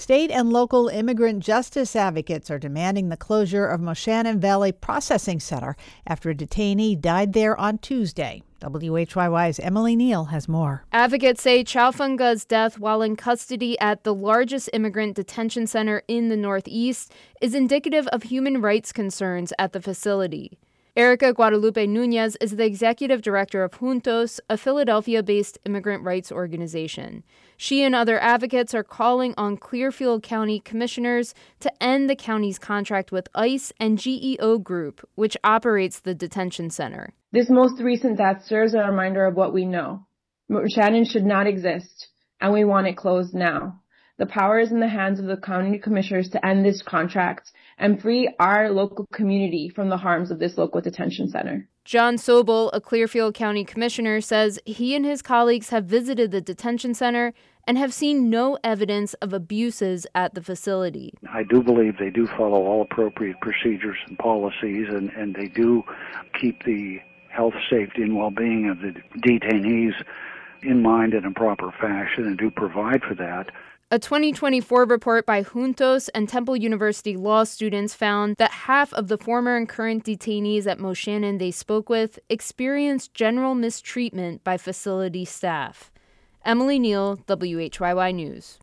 State and local immigrant justice advocates are demanding the closure of Moshannon Valley Processing Center after a detainee died there on Tuesday. WHYY's Emily Neal has more. Advocates say Chaufunga's death while in custody at the largest immigrant detention center in the Northeast is indicative of human rights concerns at the facility. Erica Guadalupe Nunez is the executive director of Juntos, a Philadelphia-based immigrant rights organization. She and other advocates are calling on Clearfield County commissioners to end the county's contract with ICE and GEO Group, which operates the detention center. This most recent death serves as a reminder of what we know. Moshannon should not exist, and we want it closed now. The power is in the hands of the county commissioners to end this contract and free our local community from the harms of this local detention center. John Sobel, a Clearfield County commissioner, says he and his colleagues have visited the detention center and have seen no evidence of abuses at the facility. I do believe they do follow all appropriate procedures and policies, and they do keep the health, safety, and well-being of the detainees in mind in a proper fashion and do provide for that. A 2024 report by Juntos and Temple University law students found that half of the former and current detainees at Moshannon they spoke with experienced general mistreatment by facility staff. Emily Neal, WHYY News.